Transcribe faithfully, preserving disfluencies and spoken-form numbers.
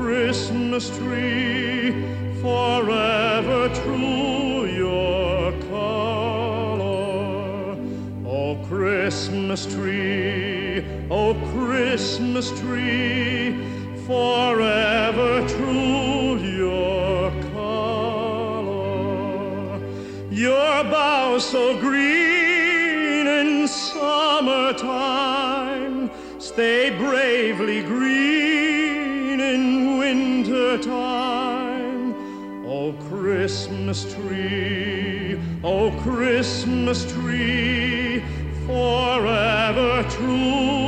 Christmas tree, forever true your color. Oh, Christmas tree, oh, Christmas tree, forever true your color. Your boughs so green in summertime stay bravely green in winter time. Oh, Christmas tree, oh, Christmas tree, forever true